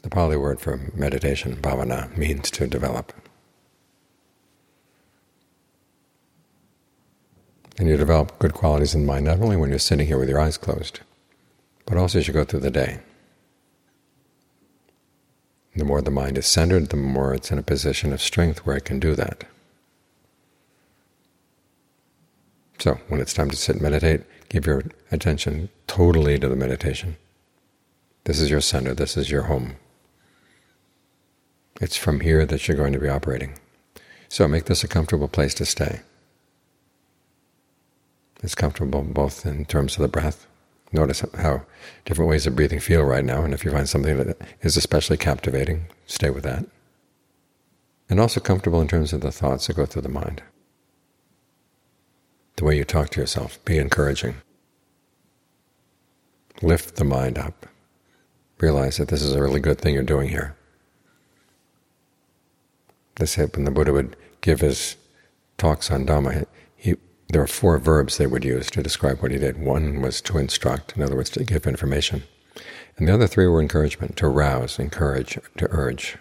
The Pali word for meditation, bhavana, means to develop. And you develop good qualities in the mind not only when you're sitting here with your eyes closed, but also as you go through the day. The more the mind is centered, the more it's in a position of strength where it can do that. So when it's time to sit and meditate, give your attention totally to the meditation. This is your center, this is your home. It's from here that you're going to be operating. So make this a comfortable place to stay. It's comfortable both in terms of the breath. Notice how different ways of breathing feel right now, and if you find something that is especially captivating, stay with that. And also comfortable in terms of the thoughts that go through the mind. The way you talk to yourself, be encouraging. Lift the mind up. Realize that this is a really good thing you're doing here. When the Buddha would give his talks on Dhamma, there were 4 verbs they would use to describe what he did. One was to instruct, in other words, to give information. And the other 3 were encouragement, to rouse, encourage, to urge.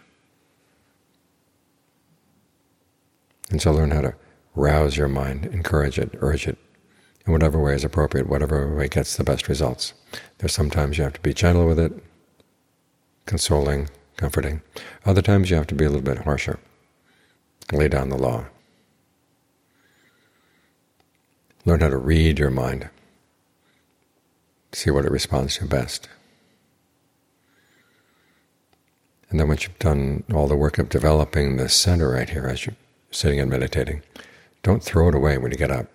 And so learn how to rouse your mind, encourage it, urge it, in whatever way is appropriate, whatever way gets the best results. There's sometimes you have to be gentle with it, consoling, comforting. Other times you have to be a little bit harsher, lay down the law. Learn how to read your mind, see what it responds to best. And then once you've done all the work of developing the center right here as you're sitting and meditating, don't throw it away when you get up.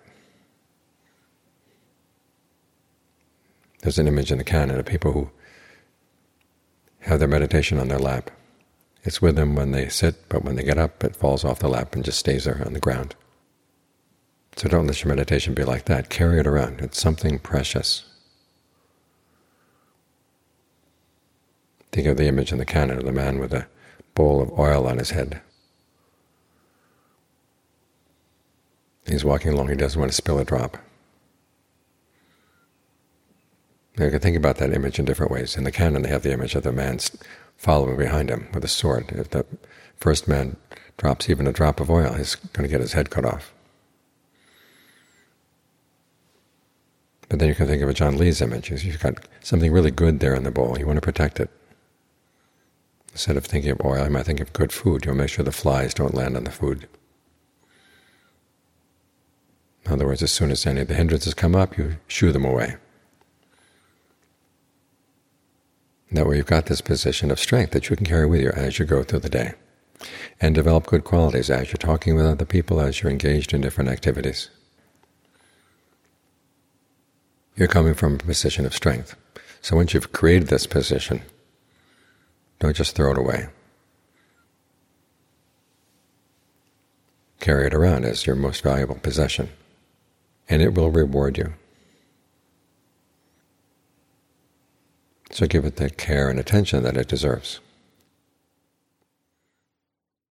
There's an image in the canon of people who have their meditation on their lap. It's with them when they sit, but when they get up, it falls off the lap and just stays there on the ground. So don't let your meditation be like that. Carry it around. It's something precious. Think of the image in the canon of the man with a bowl of oil on his head. He's walking along. He doesn't want to spill a drop. Now you can think about that image in different ways. In the canon, they have the image of the man following behind him with a sword. If the first man drops even a drop of oil, he's going to get his head cut off. But then you can think of a John Lee's image. You've got something really good there in the bowl. You want to protect it. Instead of thinking of oil, you might think of good food. You'll make sure the flies don't land on the food. In other words, as soon as any of the hindrances come up, you shoo them away. That way you've got this position of strength that you can carry with you as you go through the day, and develop good qualities as you're talking with other people, as you're engaged in different activities. You're coming from a position of strength. So once you've created this position, don't just throw it away. Carry it around as your most valuable possession, and it will reward you. So give it the care and attention that it deserves.